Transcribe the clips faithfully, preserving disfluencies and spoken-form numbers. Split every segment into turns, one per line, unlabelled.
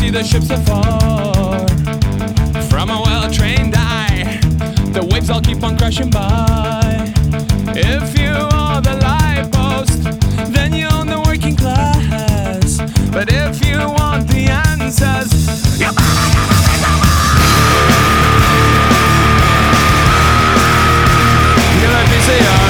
see the ships afar. From a well-trained eye, the waves all keep on crashing by. If you are the life post, then you own the working class. But if you want the answers, you you let me see your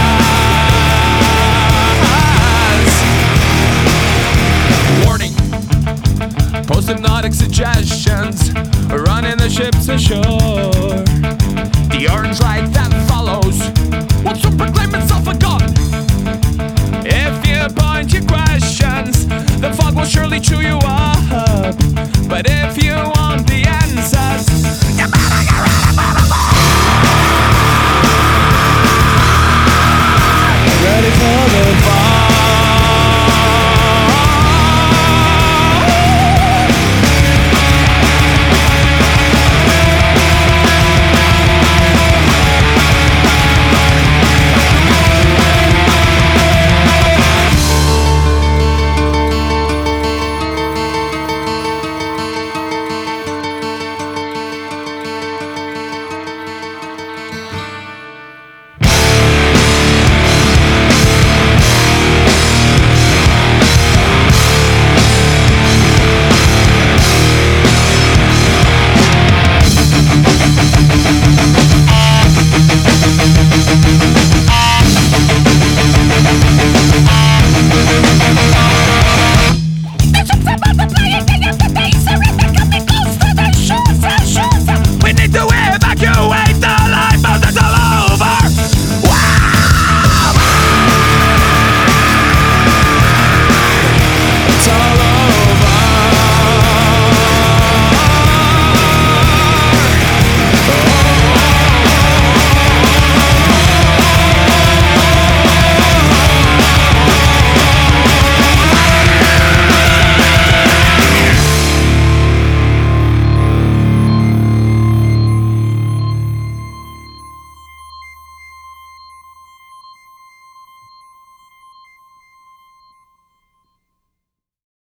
eyes. Warning, post-hypnotic suggestions, running the ships ashore. The orange light that follows will soon proclaim itself a god. If you point your questions, the fog will surely chew you up. But if you want the answers, you better get ready for the fall. Ready for the fall.
Multiplying, they have the base.